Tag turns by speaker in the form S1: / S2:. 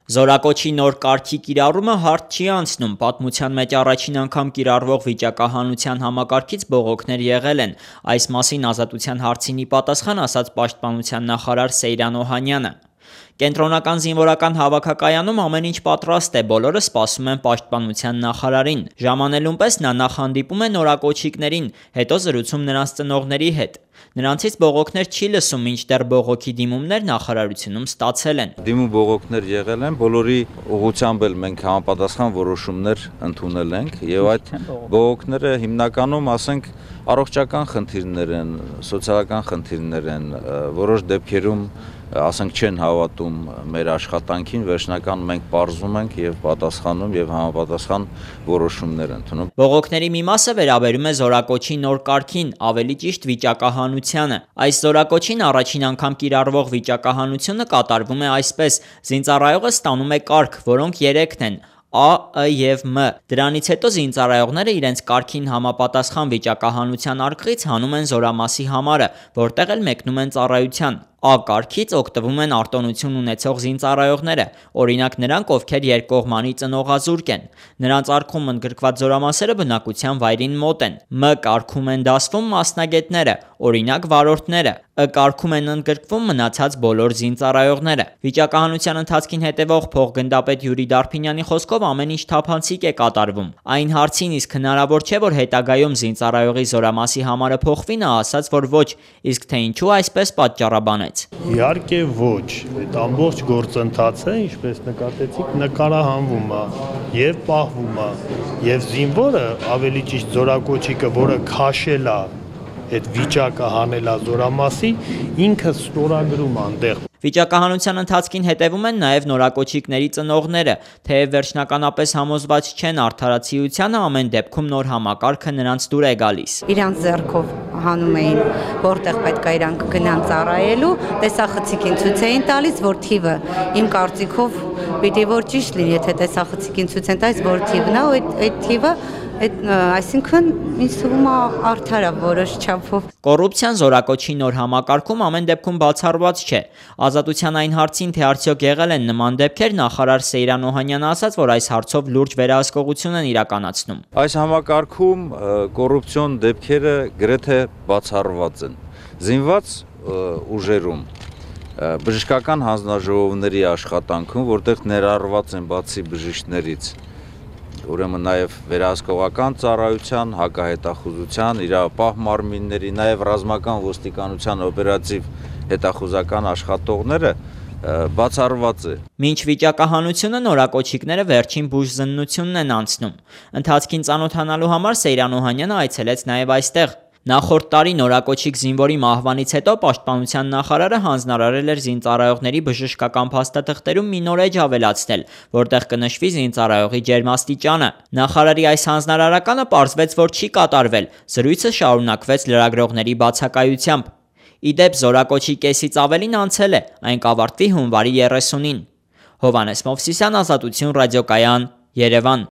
S1: Զորակոչի նոր կարգի կիրառումը հարթ չի անցնում, պատմության մեջ առաջին անգամ կիրառվող վիճակահանության համակարգից բողոքներ եղել են, այս մասին Ազատության հարցին ի պատասխան ասաց Պաշտպանության նախարար Սեյրան Օհանյանը։ Կենտրոնական զինվորական հավաքակայանում ամեն ինչ պատրաստ է, բոլորը սպասում են Պաշտպանության նախարարին։ Ժամանելուն պես նա նախ հանդիպում է նորակոչիկներին, հետո զրուցում նրանց ծնողների հետ։ Նրանցից բողոքներ չի լսում, մինչդեռ բողոքի դիմումներ նախարարությունում ստացել են։
S2: Դիմում բողոքներ եղել են, բոլորի ուղղությամբ էլ մենք համապատասխան որոշումներ ընդունել ենք եւ այդ բողոքները հիմնականում, ասենք, առողջական խնդիրներ են, սոցիալական խնդիրներ են, որոշ դեպքերում ասենք չեն հավատում մեր աշխատանքին, վերջնական մենք պարզում ենք եւ պատասխանում եւ համապատասխան որոշումներ ընդունում։
S1: Բողոքների մի մասը վերաբերում է զորակոչի նոր կարգին, ավելի ճիշտ վիճակահանությանը։ Այս զորակոչին առաջին անգամ կիրառվող վիճակահանությունը կատարվում է այսպես. զինծառայողը ստանում է կարգ, որոնք 3 են. A, Ը և M։ Դրանից հետո զինծառայողները իրենց կարգին համապատասխան վիճակահանության արկղից հանում են զորամասի համարը, որտեղ էլ մեկնում են ծառայության։ A կարգից օգտվում են արտոնություն ունեցող զինծառայողները, օրինակ նրանք, ովքեր երկկողմանի ծնողազուրկ են։ Նրանց արկղում ընդգրկված զորամասերը բնակության վայրին մոտ են։ M կարգում են դասվում մասնագետները, օրինակ վարորդները։ Ը կարգում են ընդգրկվում մնացած բոլոր զինծառայողները։ Վիճակահանության ընթացքին հետևող փոխգնդապետ Յուրի Դարփինյանի խոսքով ամեն ինչ թափանցիկ է կատարվում։ Այն հարցին, իսկ հնարավոր չէ, որ հետագայում զինծառայողի զորամասի համարը փոխվի, նա ասաց, որ ոչ, իսկ թե ինչու այսպես պատճառաբանեց։
S3: Իհարկե ոչ, այդ ամբողջ գործընթացը, ինչպես նկատեցիք, նկարահանվում է եւ պահվում է, եւ զինվորը, ավելի ճիշտ զորակոչիկը, որը քաշել է այդ վիճակը հանելա զորամասի, ինքը ստորագրում է այնտեղ։
S1: Վիճակահանության ընթացքին հետևում են նաև նորակոչիկների ծնողները, թեև վերջնականապես համոզված չեն արդարացիությանը, ամեն դեպքում նոր համակարգը նրանց դուր է գալիս։
S4: Իրանց ձեռքով հանում էին, որտեղ պետք է իրանք գնան ծառայելու, տեսախցիկին ցույց էին տալիս, որ թիվը իմ կարծիքով պիտի որ ճիշտ լինի, եթե տեսախցիկին ցույց են տալիս, որ թիվն է, այդ թիվը այսինքն ինձ թվում է արդար է որոշ չափով։
S1: Կոռուպցիան զորակոչի նոր համակարգում ամեն դեպքում բացառված չէ։ Ազատության այն հարցին, թե արդյոք եղել են նման դեպքեր, նախարար Սեյրան Օհանյանը ասաց, որ այս հարցով լուրջ վերահսկողություն են իրականացնում։
S2: Այս համակարգում կոռուպցիոն դեպքերը գրեթե բացառված են։ Զինված ուժերում բժշկական հանձնաժողովների աշխատանքում, որտեղ ներառված են բացի բժիշկներից, ուրեմն նաև վերահսկողական ծառայության, հակահետախուզության, իրավապահ մարմինների, նաև ռազմական ոստիկանության օպերատիվ հետախուզական աշխատողները բացառված է։
S1: Մինչ վիճակահանությունը նորակոչիկները վերջին բուժզննությունն են անցնում։ Ընթացքին ծանոթանալու համար Սեյրան Օհանյանը այցելեց նաև այստեղ։ Նախորդ տարի նորակոչիկ զինվորի մահվանից հետո Պաշտպանության նախարարը հանձնարարել էր զինծառայողների բժշկական փաստաթղթերում մի նոր էջ ավելացնել, որտեղ կնշվի զինծառայողի ջերմաստիճանը։ Նախարարի այս հանձնարարականը պարզվեց, որ չի կատարվել, զրույցը շարունակվեց լրագրողների բացակայությամբ։ Ի դեպ, զորակոչի կեսից ավելին անցել է, այն կավարտվի հունվարի 30-ին։ Հովհաննես Մովսիսյան, Ազատություն ռադիոկայան, Երևան։